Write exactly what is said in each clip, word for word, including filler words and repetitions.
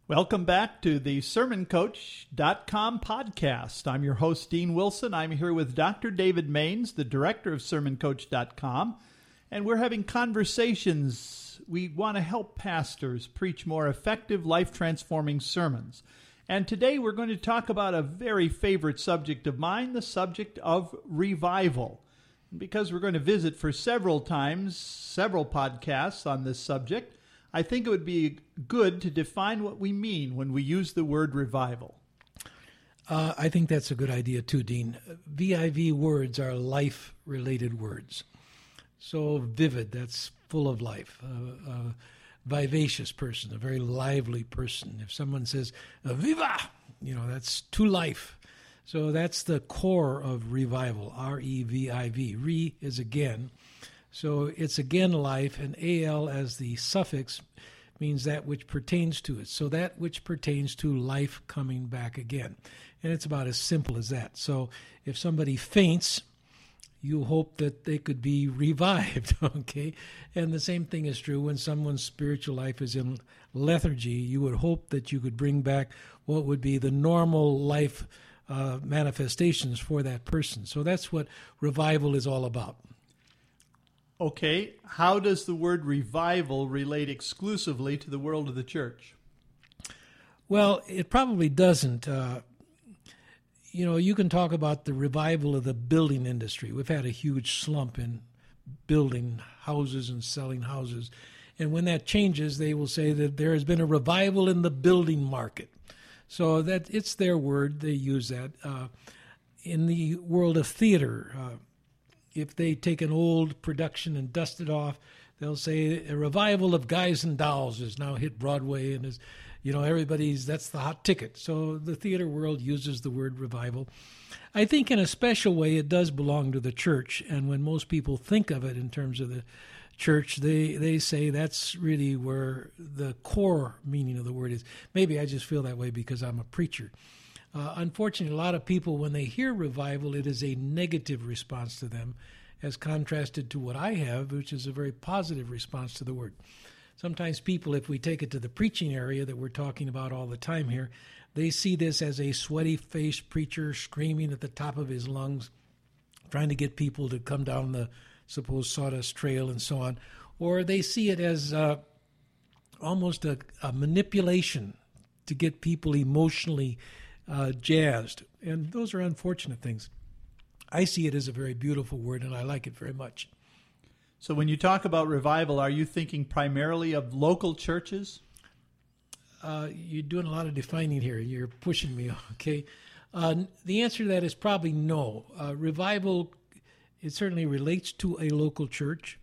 Welcome back to the sermon coach dot com podcast. I'm your host, Dean Wilson. I'm here with Doctor David Maines, the director of sermon coach dot com, and we're having conversations. We want to help pastors preach more effective, life-transforming sermons. And today we're going to talk about a very favorite subject of mine, the subject of revival. Because we're going to visit for several times, several podcasts on this subject, I think it would be good to define what we mean when we use the word revival. Uh, I think that's a good idea too, Dean. V I V words are life-related words. So vivid, that's full of life. Uh, a vivacious person, a very lively person. If someone says, viva, you know, that's to life. So that's the core of revival, R E V I V. Re is again. So it's again life, and al as the suffix means that which pertains to it. So that which pertains to life coming back again. And it's about as simple as that. So if somebody faints, you hope that they could be revived, okay? And the same thing is true when someone's spiritual life is in lethargy. You would hope that you could bring back what would be the normal life uh, manifestations for that person. So that's what revival is all about. Okay, how does the word revival relate exclusively to the world of the church? Well, it probably doesn't. Uh, you know, you can talk about the revival of the building industry. We've had a huge slump in building houses and selling houses. And when that changes, they will say that there has been a revival in the building market. So that it's their word. They use that. Uh, in the world of theater, uh, if they take an old production and dust it off, they'll say a revival of Guys and Dolls has now hit Broadway and is, you know, everybody's, that's the hot ticket. So the theater world uses the word revival. I think in a special way it does belong to the church. And when most people think of it in terms of the church, they, they say that's really where the core meaning of the word is. Maybe I just feel that way because I'm a preacher. Uh, unfortunately, a lot of people, when they hear revival, it is a negative response to them as contrasted to what I have, which is a very positive response to the word. Sometimes people, if we take it to the preaching area that we're talking about all the time here, they see this as a sweaty-faced preacher screaming at the top of his lungs, trying to get people to come down the supposed sawdust trail and so on. Or they see it as uh, almost a, a manipulation to get people emotionally Uh, jazzed. And those are unfortunate things. I see it as a very beautiful word, and I like it very much. So when you talk about revival, are you thinking primarily of local churches? Uh, you're doing a lot of defining here. You're pushing me, okay? Uh, the answer to that is probably no. Uh, revival, it certainly relates to a local church.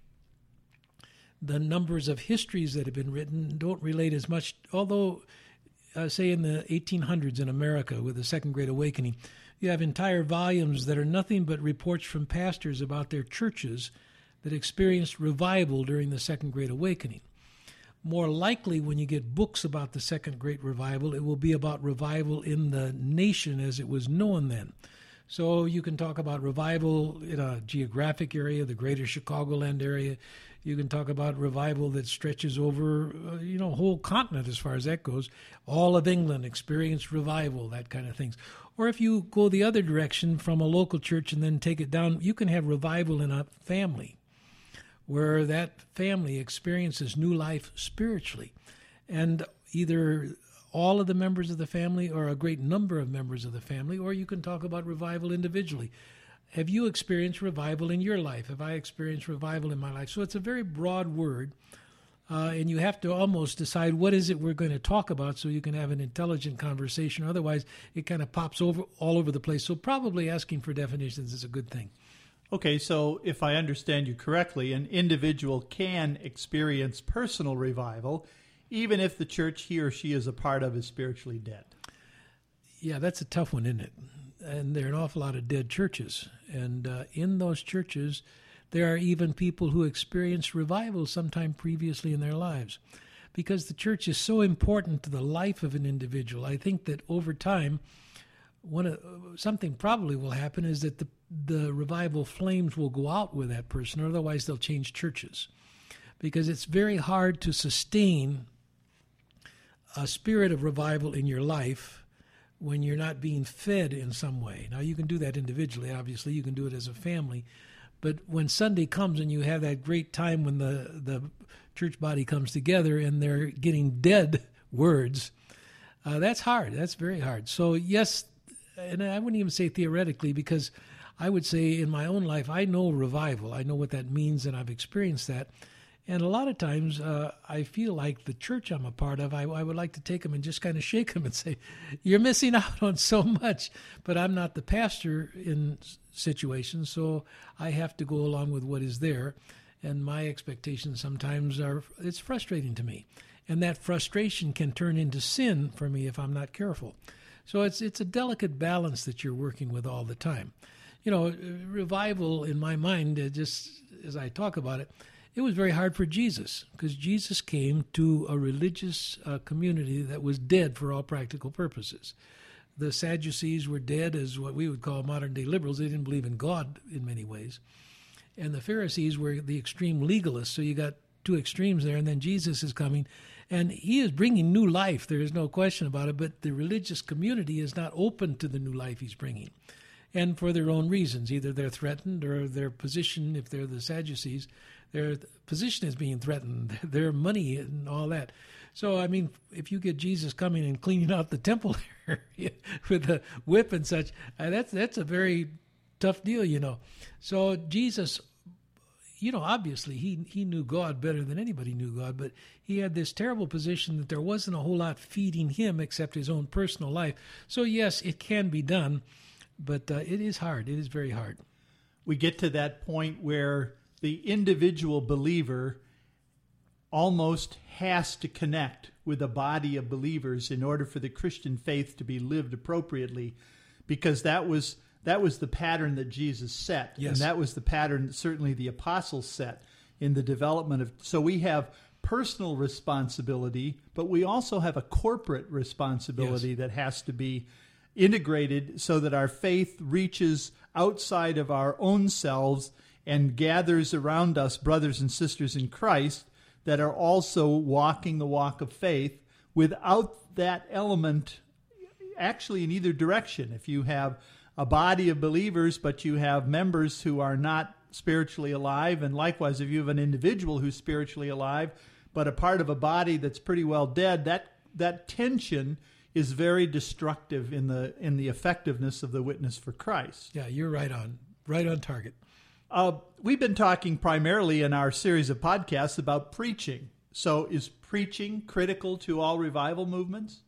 The numbers of histories that have been written don't relate as much, although Uh, say in the eighteen hundreds in America with the Second Great Awakening, you have entire volumes that are nothing but reports from pastors about their churches that experienced revival during the Second Great Awakening. More likely, when you get books about the Second Great Revival, it will be about revival in the nation as it was known then. So you can talk about revival in a geographic area, the greater Chicagoland area. You can talk about revival that stretches over, uh, you know, a whole continent as far as that goes. All of England experienced revival, that kind of things. Or if you go the other direction from a local church and then take it down, you can have revival in a family where that family experiences new life spiritually. And either all of the members of the family or a great number of members of the family, or you can talk about revival individually. Have you experienced revival in your life? Have I experienced revival in my life? So it's a very broad word, uh, and you have to almost decide what is it we're going to talk about so you can have an intelligent conversation. Otherwise, it kind of pops over all over the place. So probably asking for definitions is a good thing. Okay, so if I understand you correctly, an individual can experience personal revival even if the church he or she is a part of is spiritually dead. Yeah, that's a tough one, isn't it? And there are an awful lot of dead churches. And uh, in those churches, there are even people who experienced revival sometime previously in their lives. Because the church is so important to the life of an individual, I think that over time, one of, something probably will happen is that the, the revival flames will go out with that person, or otherwise they'll change churches. Because it's very hard to sustain a spirit of revival in your life when you're not being fed in some way. Now, you can do that individually, obviously. You can do it as a family. But when Sunday comes and you have that great time when the, the church body comes together and they're getting dead words, uh, that's hard. That's very hard. So, yes, and I wouldn't even say theoretically, because I would say in my own life, I know revival. I know what that means, and I've experienced that. And a lot of times uh, I feel like the church I'm a part of, I, I would like to take them and just kind of shake them and say, you're missing out on so much. But I'm not the pastor in situations, so I have to go along with what is there. And my expectations sometimes are, it's frustrating to me. And that frustration can turn into sin for me if I'm not careful. So it's it's a delicate balance that you're working with all the time. You know, revival in my mind, uh, just as I talk about it, it was very hard for Jesus, because Jesus came to a religious uh, community that was dead for all practical purposes. The Sadducees were dead as what we would call modern-day liberals. They didn't believe in God in many ways. And the Pharisees were the extreme legalists, so you got two extremes there, and then Jesus is coming, and he is bringing new life. There is no question about it, but the religious community is not open to the new life he's bringing, and for their own reasons. Either they're threatened, or their position, if they're the Sadducees, their position is being threatened, their money and all that. So, I mean, if you get Jesus coming and cleaning out the temple with a whip and such, uh, that's that's a very tough deal, you know. So Jesus, you know, obviously he, he knew God better than anybody knew God, but he had this terrible position that there wasn't a whole lot feeding him except his own personal life. So, yes, it can be done, but uh, it is hard. It is very hard. We get to that point where the individual believer almost has to connect with a body of believers in order for the Christian faith to be lived appropriately, because that was that was the pattern that Jesus set. Yes. And that was the pattern that certainly the apostles set in the development of. So we have personal responsibility, but we also have a corporate responsibility yes. that has to be integrated so that our faith reaches outside of our own selves and gathers around us brothers and sisters in Christ that are also walking the walk of faith. Without that element, actually in either direction, if you have a body of believers but you have members who are not spiritually alive, and likewise if you have an individual who's spiritually alive but a part of a body that's pretty well dead, that that tension is very destructive in the in the effectiveness of the witness for Christ. Yeah, you're right on, right on target. Uh, we've been talking primarily in our series of podcasts about preaching. So is preaching critical to all revival movements?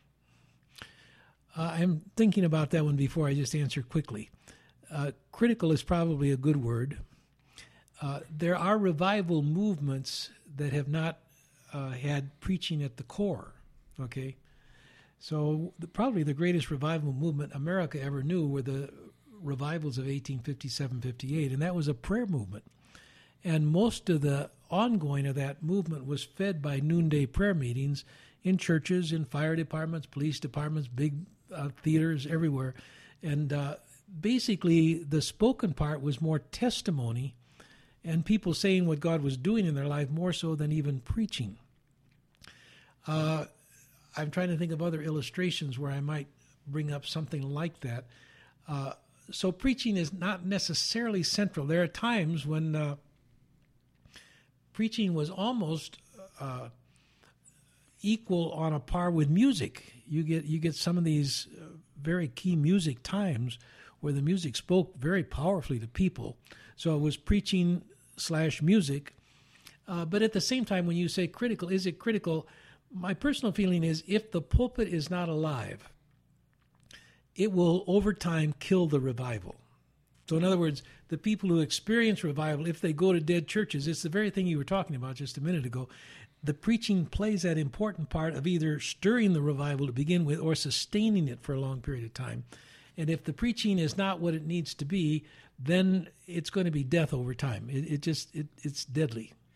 Uh, I'm thinking about that one before I just answer quickly. Uh, critical is probably a good word. Uh, there are revival movements that have not uh, had preaching at the core, okay? So the, probably the greatest revival movement America ever knew were the revivals of eighteen fifty-seven fifty-eight, and that was a prayer movement. And most of the ongoing of that movement was fed by noonday prayer meetings in churches, in fire departments, police departments, big uh, theaters, everywhere. And uh, basically the spoken part was more testimony and people saying what God was doing in their life more so than even preaching. Uh, I'm trying to think of other illustrations where I might bring up something like that. Uh, So preaching is not necessarily central. There are times when uh, preaching was almost uh, equal on a par with music. You get you get some of these uh, very key music times where the music spoke very powerfully to people. So it was preaching slash music. Uh, but at the same time, when you say critical, is it critical? My personal feeling is if the pulpit is not alive, it will over time kill the revival. So in other words, the people who experience revival, if they go to dead churches, it's the very thing you were talking about just a minute ago. The preaching plays that important part of either stirring the revival to begin with or sustaining it for a long period of time. And if the preaching is not what it needs to be, then it's going to be death over time. It, it just, it, it's deadly.